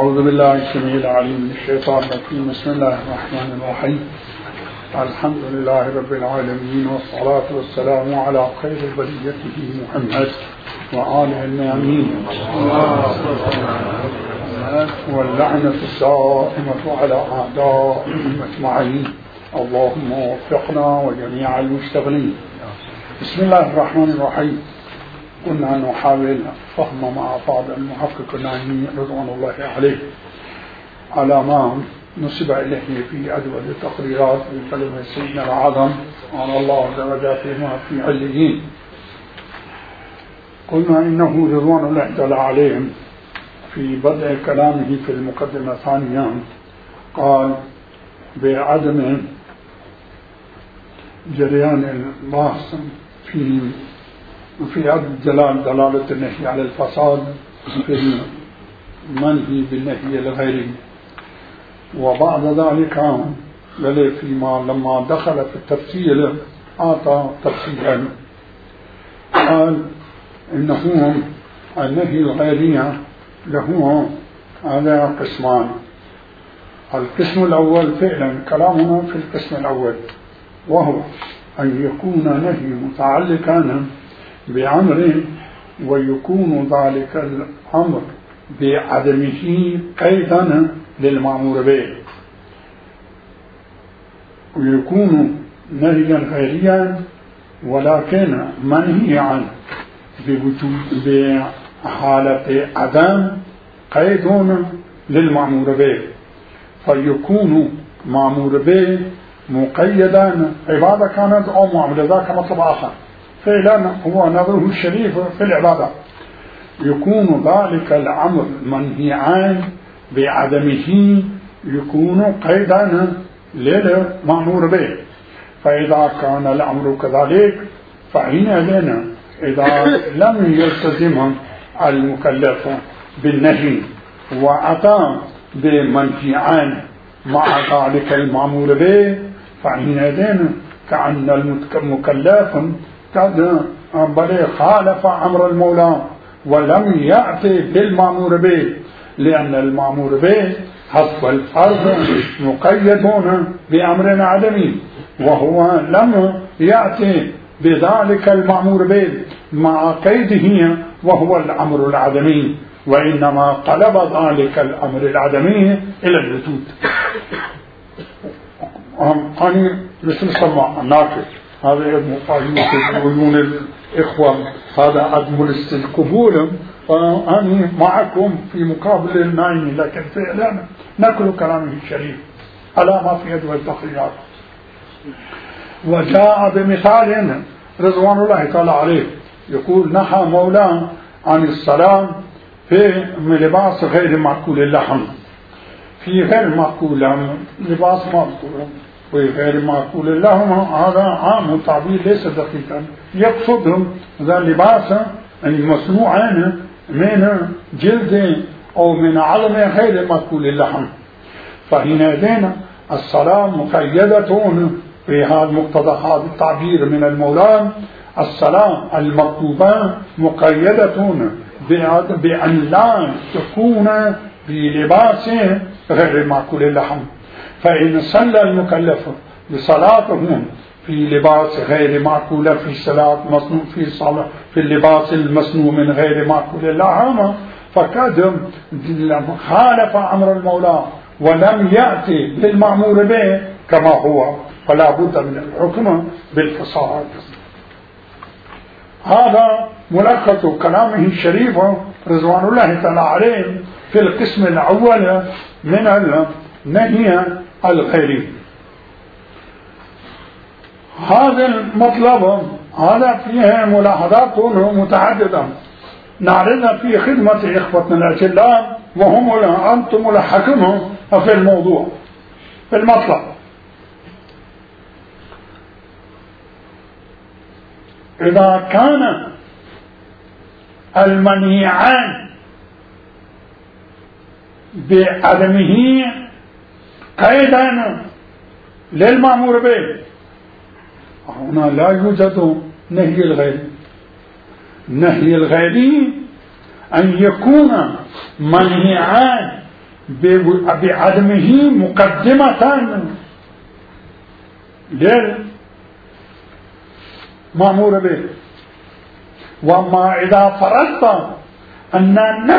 أعوذ بالله السميع العليم من الشيطان الرجيم. بسم الله الرحمن الرحيم. الحمد لله رب العالمين، والصلاة والسلام على خير بريته محمد وآله النعمين، واللعنة الدائمة على أعدائهم أجمعين. اللهم وفقنا وجميع المشتغلين. بسم الله الرحمن الرحيم. كنا نحاول فهم مع بعض المحقق النعيمي رضوان الله عليه على ما نسب إليه في أدوى التقريرات من كلمة سيدنا العظم على الله درجاتهما في عليين. قلنا إنه رضوان الله تعالى عليهم في بدء كلامه في المقدمة الثانية قال بعدم جريان البحث في عدم دلالة النهي على الفساد في المنهي بالنهي الغيري. وبعد ذلك فيما لما دخل في التفصيل أعطى تفصيلا، قال إنه النهي الغيري له على قسمان. القسم الأول فعلا كلامنا في القسم الأول، وهو أن يكون نهي متعلقا بأمر ويكون ذلك الأمر بعدمه قيدا للمأمور به، ويكون نهيا غيريا ولكن منهيا بحالة عدم قيد للمأمور به، فيكون مأمور به مقيدا عبادة كانت أو معاملة، ذاك مطلب آخر. فعلا هو نظره الشريف في العبادة، يكون ذلك الأمر منهيا بعدمه يكون قيدا للمأمور به. فإذا كان الأمر كذلك فحينئذ إذا لم يلتزم المكلف بالنهي وأتى بمنهيا مع ذلك المأمور به، فحينئذ كأن المكلف قد خالف أمر المولى ولم يأتي بالمأمور به، لأن المأمور به حسب الفرض مقيدون بأمر عدمي، وهو لم يأتي بذلك المأمور به مع قيده وهو الأمر العدمي، وإنما قلب ذلك الأمر العدمي إلى الوجود. أنا مثل سماع ناقص هذا يدمو في عيون الإخوة، هذا عدم القبول، فأنا معكم في مقابل النعيم، لكن فعلا نقل كلامه الشريف على ما في يد التقريرات. وجاء بمثال رضوان الله تعالى عليه يقول نهى مولاه عن الصلاة في لباس غير معقول اللحم، في غير معقول لباس معقول وغير معقول اللحم، هذا عام تعبير ليس دقيقا، يقصد ذا اللباس المصنوع من جلد أو من عظم غير معقول اللحم. فحينئذ الصلاة مقيدة في هذا مقتضى هذا التعبير من المولى، الصلاة المطلوبة مقيدة بأن لا تكون بلباس غير معقول اللحم. فإن صلى المكلف بصلاته في لباس غير معقول، في صلاة مصنوع في اللباس المصنوع من غير معقول اللحم، فقد خالف أمر المولى ولم يأتي بالمأمور به كما هو، فلا بد من الحكم بالفساد. هذا ملخص كلامه الشريف رضوان الله تعالى عليه في القسم الأول من النهي الغيري. هذا المطلب هذا فيه ملاحظات متعددة نعرضها في خدمة إخوتنا الأجلاء، وهم أنتم الحكم في الموضوع في المطلب. إذا كان المنهيان بعدمه قيدا للمأمور به، هنا لا يوجد نهي الغير. نهي الغير أن يكون منهيان بعدمه مقدمة للمأمور به. وما إذا فرضت أن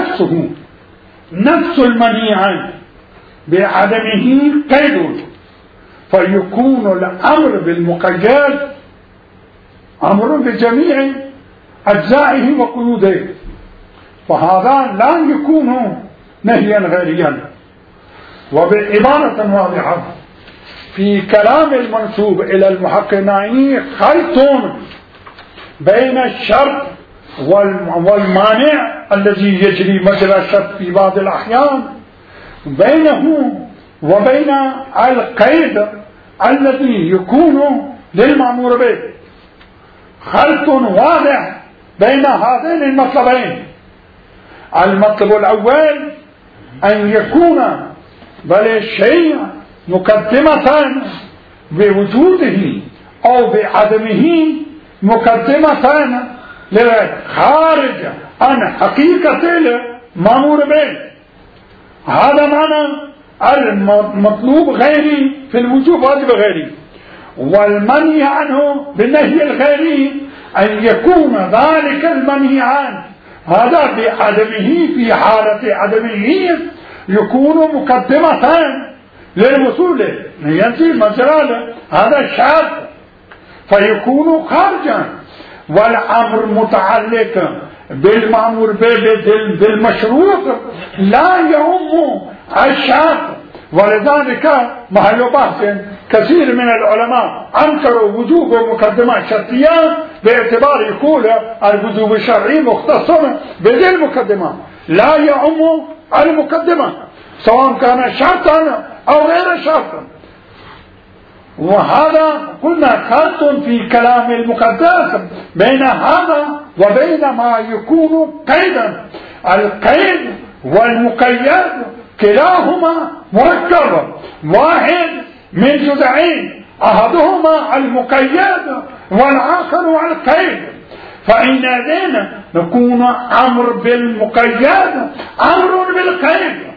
نفس المنهي عنه بعدمه قيد، فيكون الأمر بالمقيد أمر بجميع أجزائه وقيوده، فهذا لا يكون نهيا غيريا. وبعبارة واضحة في كلام المنسوب إلى المحققين خلط بين الشرط والمانع الذي يجري مجرى الشرط في بعض الأحيان، بينه وبين القيد الذي يكون للمأمور به. خلط واضح بين هذين المطلبين. المطلب الأول أن يكون بل الشيء مقدمة بوجوده أو بعدمه، مقدمة خارج عن حقيقة المأمور به. هذا معنى المطلوب غيري في الوجوب واجب غيري. والمنهي عنه بالنهي الغيري أن يكون ذلك المنهي عنه هذا بعدمه، في حالة عدمه يكون مقدمة للوصول ينزل مجرى هذا الشرط فيكون خارجا. والأمر متعلق بالمأمور به بالمشروط لا يهم الشرط. ولذلك محل بحث كثير من العلماء أنكروا وجوب مقدمات شرطية باعتبار يقول الوجوب الشرعي مختص بذي المقدمة لا يعم المقدمة سواء كان شرطا أو غير شرط. وهذا قلنا خلط في كلام المقدس بين هذا وبين ما يكون قيدا. القيد والمقيد كلاهما مركب واحد من جزئين، أحدهما المقيد والآخر القيد. فإن ذلك نكون أمر بالمقيد أمر بالقيد.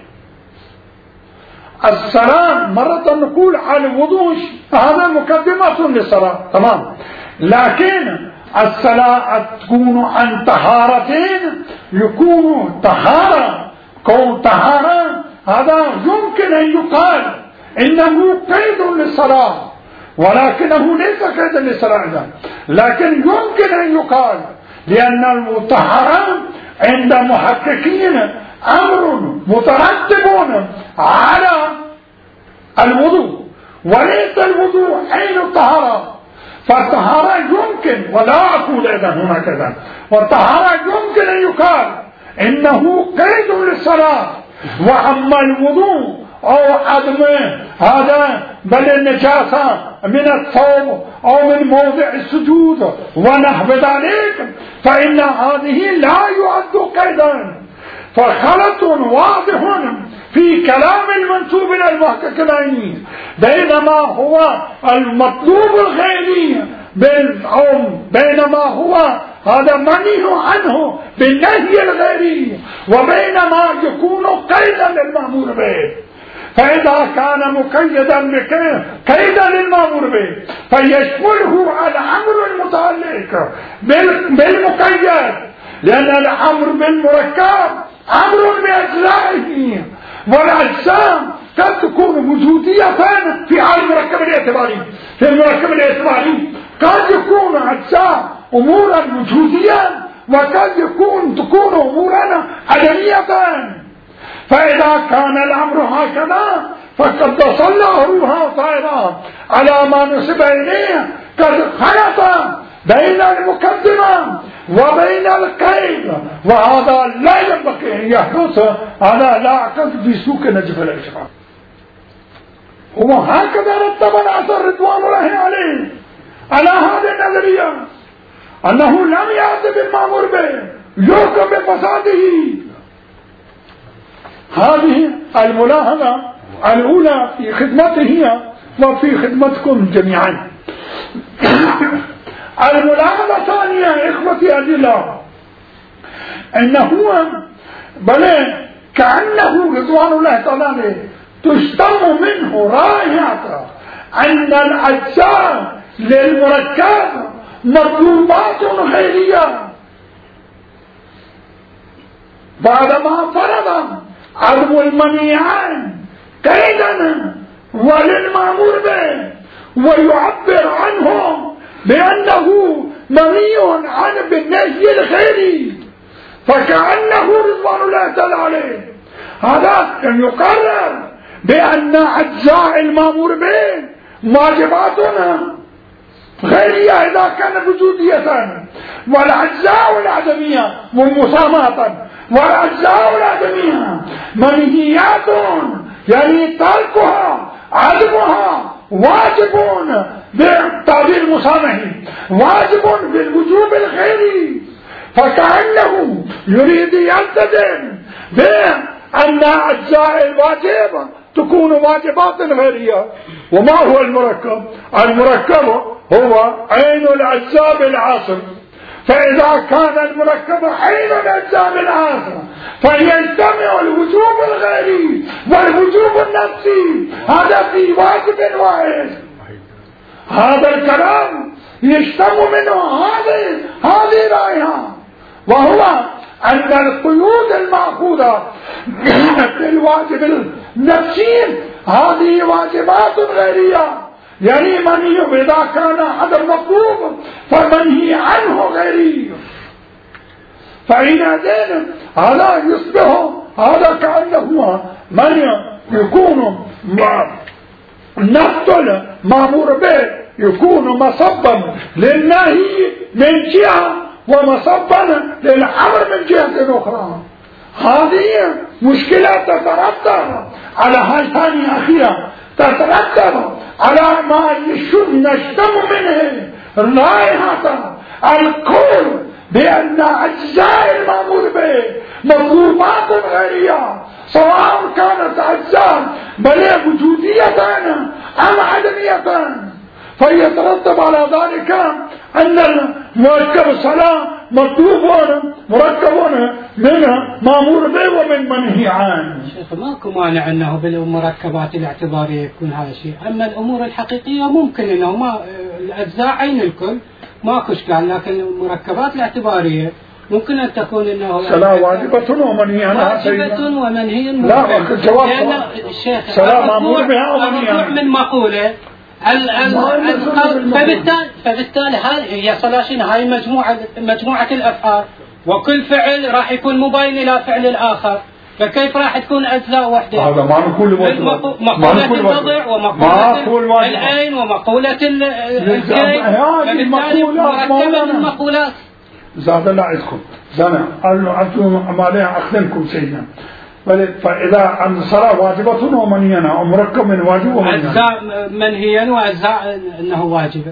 الصلاة مرة نقول على الوضوء هذا مقدمة للصلاة تمام، لكن الصلاة تكون عن طهارتين، يكون طهارة كون طهارة هذا يمكن أن يقال إنه قيد للصلاة، ولكنه ليس قيدا للصلاة، لكن يمكن أن يقال لأن الطهارة عند محققين أمر مترتب على الوضوء، وليس الوضوء عين الطهارة. فالطهارة يمكن، ولا أقول إذا هنا كذا، والطهارة يمكن أن يقال إنه قيد للصلاة. وأما الوضوء أو عدمه هذا بل النجاسة من الثوب أو من موضع السجود ونحو ذلك فإن هذه لا يعد قيدا. فخلط واضح في كلام المنسوب إلى المحققين بينما هو المطلوب الغيري بينما هو هذا منهي عنه بالنهي الغيري، وبينما يكون قيدا للمأمور به. فإذا كان مقيدا قيدا للمأمور به فيشمله الأمر المتعلق بالمقيد، لأن الأمر بالمركب أمر بأجزائه، والأجزاء قد تكون وجودية في المركب الاعتباري. في المركب الاعتباري قد يكون أجزاء أمورا وجودية وقد تكون أمورا عدمية. فإذا كان الأمر هكذا فقد صلى روحا طائرا على ما نسب إليه، قد خلط بين المقدمة وبين القيد، وهذا لا ينبغي أن يحدث. هذا لا أعتقد في سوق نجف الإشراف. هو هكذا رتب الأثر رضوان الله عليه على هذه النظرية أنه لم يأتي بالمأمور به يحكم بفساده. هذه الملاحظة الأولى في خدمته وفي خدمتكم جميعا. الملاحظة الثانية إخوتي الله أنه بل كأنه رضوان الله تعالى تشتم منه رائحة أن الأجزاء للمركب مطلوبات خيرية، بعدما فرض عدم المنيعان كيدنا وللمأمور به ويعبر عنه بأنه منهي عنه بالنهي الخيري، فكأنه رضوان الله تعالى عليه هذا يقرر بأن أجزاء المأمور به واجباتنا خيرية إذا كانت وجودية، والأجزاء العدمية مساماة، والأجزاء العدمية منهيات يعني تركها عدمها واجب بالتعبير المسامحي، واجب بالوجوب الخيري، فكأنه يريد يلتزم بأن أجزاء الواجب تكون واجبات غيرية. وما هو المركب؟ المركب هو عين الأجزاء بالعاصر، فإذا كان المركب عين الأجزاء بالعاصر فيجتمع الوجوب الغيري والوجوب النفسي، هذا في واجب واحد. هذا الكلام يشتم منه هذه الآية، وهو أن القيود المأخوذة بالواجب النفسي هذه واجبات غيرية، يعني منهي إذا كان هذا المطلوب فمنهي عنه غيري، فحينئذ هذا يصبح هذا كأنه من يكون نفس المأمور به يكون مصبا للنهي من جهة ومصبا للأمر من جهة أخرى. هذه مشكلة تترتب على هاتان أخيرا، تترتب على ما نشتم منه رائحة القول بأن أجزاء المأمور به مطلوبات غيرية، سواء كانت أجزاء بل وجودية أم عدمية، فيترتب على ذلك أن المركب الصلاة مطلوبون مركبون منها مأمور به ومن منهي عنه. شيخ ماكو مانع أنه بالمركبات الاعتبارية يكون هذا الشيء، أما الأمور الحقيقية ممكن أنه ما الأجزاء عين الكل ماكو إشكال، لكن المركبات الاعتبارية ممكن أن تكون أنه صلاة واجبة ومنهي عنها، واجبة ومنهي لا الجواب الشيخ صلاة مأمور بها ومنهي عنها من مقولة فبالتالي هي صلاشين هاي مجموعة الأفعال، وكل فعل راح يكون مبين إلى فعل الآخر، فكيف راح تكون أجزاء وحدة؟ هذا ما نقول مقولة الوضع ومقولة العين ومقولة الكيف، فبالتالي مركبة من مقولات. زاد الله عزكم زنا أنتم عليها أخذنكم سيدنا، فإذا عن الصلاة واجبة ومنهيا أو مركب من واجب ومنهيا، أجزاء منهيا وأجزاء أنه واجبة.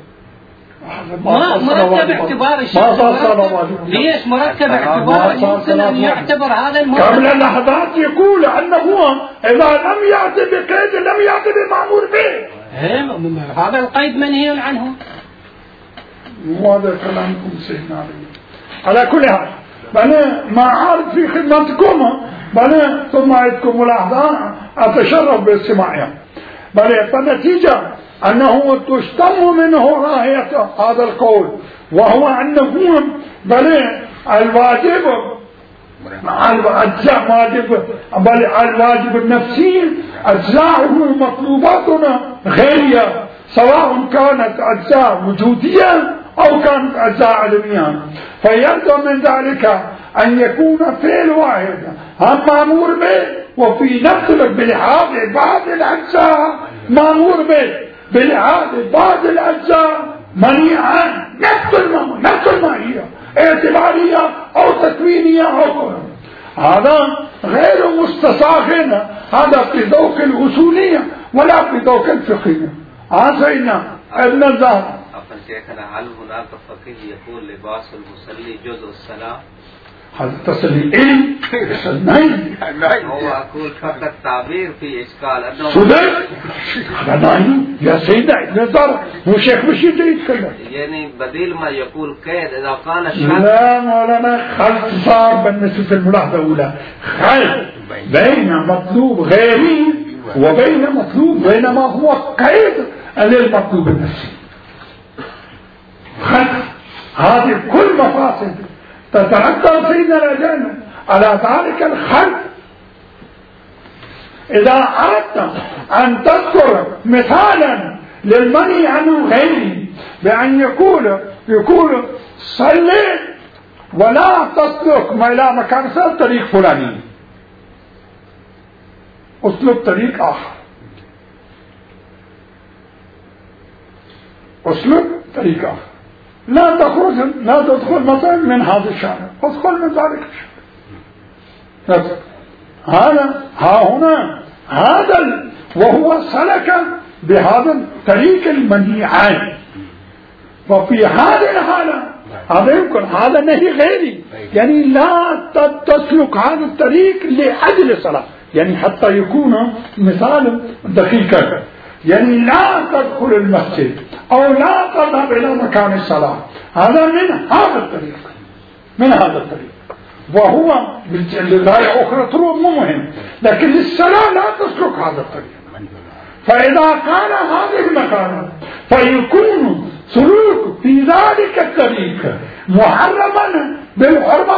مركب اعتباري ليش مركب اعتباري يمكن أن يعتبر هذا المركب قبل اللحظات يقول أنه إذا لم يأتي بقيد لم يأتي بالمأمور به، هذا القيد منهي عنه. وهذا كلامكم سيدنا على كل حال أنا ما عارف في خدمتكم بل ثم عندكم ملاحظة أتشرف باستماعها، بل فالنتيجة أنه تشتم منه راهية هذا القول، وهو أنه بل الواجب أجزاء واجب بل الواجب النفسي أجزاؤه مطلوباتنا غيرية، سواء كانت أجزاء وجودية أو كانت أجزاء علمية، فيلزم من ذلك أن يكون فعل واحد هم مأمور به وفي نفس بلحاظ بعض الأجزاء مأمور به، بلحاظ بعض الأجزاء منهي عنه، نفس الماهية اعتبارية أو تكوينية أو كلام. هذا غير مستساغ، هذا في ذوق الأصولية ولا في ذوق الفقهية. سيدنا ابن الزهر شيخنا هل هناك فقيه يقول لباس المصلي جزء الصلاة؟ هذا تصلي نايم هو أقول فقط تعبير في إشكال أنه صدق هذا نايم يا سيدنا نظر مو شيخ بشير يتكلم، يعني بديل ما يقول قيد إذا قال لا مولانا خلط صار بالنسبة الملاحظة الأولى خلط بين مطلوب غيري وبين مطلوب بينما هو قيد للمطلوب النفسي. هذه كل مفاسد تترتب سيدنا الجنة على ذلك الخلق. إذا أردت أن تذكر مثالا للمنهي عنه غيره بأن يقول صلي ولا تسلك ما إلى مكان طريق فلاني، اسلك طريق آخر، اسلك طريق آخر، لا تدخل مثلا من هذا الشارع، ادخل من ذلك الشارع. هذا وهو سلك بهذا الطريق المنهي عنه. وفي هذه الحالة هذا يمكن، هذا نهي غيري، يعني لا تسلك هذا الطريق لأجل الصلاة، يعني حتى يكون مثال دقيقا، يعني لا تدخل المسجد أو لا تذهب إلى مكان الصلاة، هذا من هذا الطريق، من هذا الطريق. وهو لغاية أخرى طرق مهم، لكن للصلاة لا تسلك هذا الطريق. فإذا كان هذه المكان فيكون سلوك في ذلك الطريق محرما بالحرمة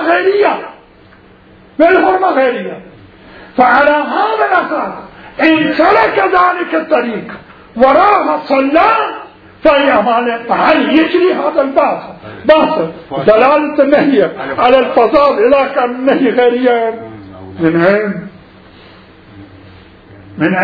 غيرية، فعلى هذا الأساس إن سلك ذلك الطريق وراها صلى فهل يجري هذا الباس دلالة النهي على الفساد إذا كان النهي غيريا؟ من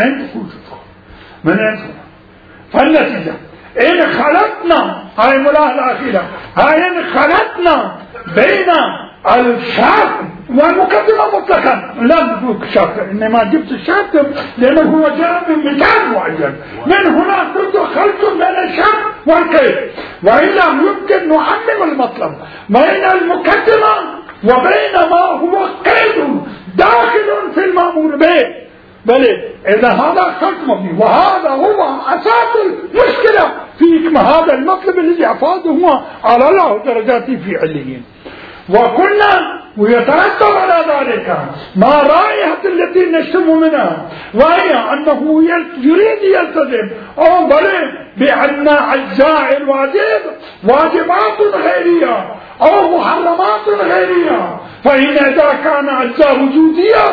عين فالنتيجة إن خلطنا، هاي ملاحظة أخيرة، إن خلطنا بين الشرط والمقدمة مطلقا، لا نقول شرط، إنما جبت الشرط لأنه هو جاء من مكان معين، من هنا كنت خلط بين الشرط والقيد، وإلا يمكن نعمم المطلب بين المقدمة وبين ما هو قيد داخل في المأمور به. بل إذا هذا خلط مبني، وهذا هو أساس المشكلة في هذا المطلب الذي أفاده على الله درجاته في عليين. وكنا ويترتب على ذلك ما رائحة التي نشتم منها، وهي أنه يريد يلتزم أو بل بأن أجزاء الواجب واجبات غيرية أو محرمات غيرية، فإن إذا كان أجزاء وجودية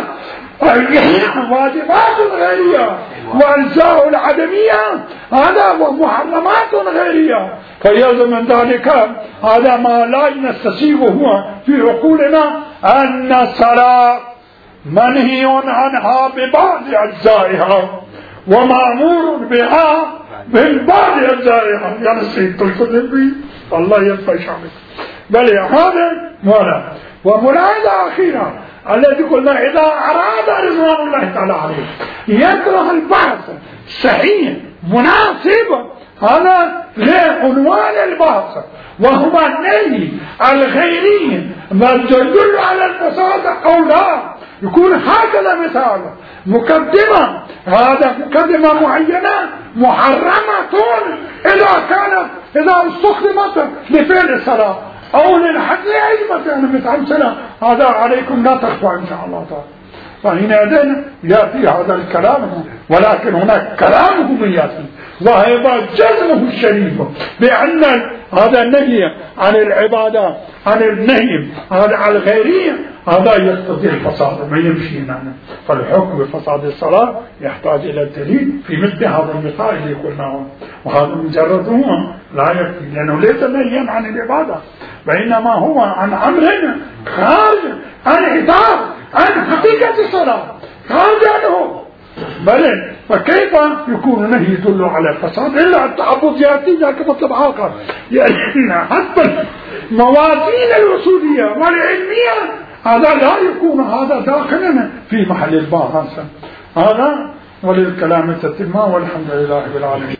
واجبات غيرية وأجزاء العدمية هذا ومحرمات غيرية، فيلزم من ذلك هذا ما لا نستسيغه في عقولنا أن الصلاة منهي عنها ببعض أجزائها ومأمور بها من بعض أجزائها. يعني السيد تلتزم به الله يرفع شعبك. بل هذا ولا. وملاحظة أخيرة الذي قلنا إذا أراد رضوان الله تعالى عليه يكره البحث صحيح مناسب هذا لعنوان البحث، وهو النهي الغيري ما يدل على الفساد أو لا، يكون هكذا مثال مقدمة، هذا مقدمة معينة محرمة إذا استخدمت لفعل الصلاة أو للحد أي مكان مثل سنة، هذا عليكم لا تخفى إن شاء الله تعالى. فهنا يأتي هذا الكلام، ولكن هناك كلامه يأتي وهو جزمه الشريف بأن هذا النهي عن العبادة عن النهي هذا على الغيرية هذا يقتضي الفساد ما يمشي معنا. فالحكم بفساد الصلاة يحتاج إلى الدليل في مثل هذا المثال اللي قلناه، وهذا مجرد هو لا يكفي، لأنه ليس نهيا عن العبادة بينما هو عن أمر خارج عن عبادة عن حقيقة الصلاة خارج عنه. بل فكيف يكون نهي يدل على الفساد إلا التعبد يأتي ذاك مطلب آخر، يعني حتى الموازين الوصولية والعلمية هذا لا يكون هذا داخلا في محل الباحث. هذا وللكلام التتمة، والحمد لله رب العالمين.